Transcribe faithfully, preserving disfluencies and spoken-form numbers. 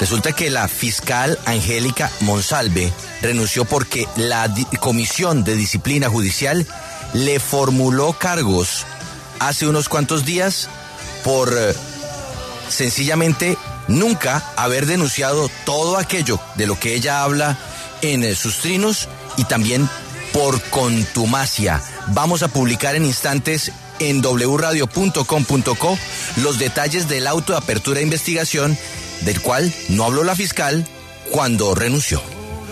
Resulta que la fiscal Angélica Monsalve renunció porque la di- Comisión de Disciplina Judicial le formuló cargos hace unos cuantos días por eh, sencillamente nunca haber denunciado todo aquello de lo que ella habla en eh, sus trinos y también por contumacia. Vamos a publicar en instantes en w radio punto com punto co los detalles del auto de apertura de investigación del cual no habló la fiscal cuando renunció.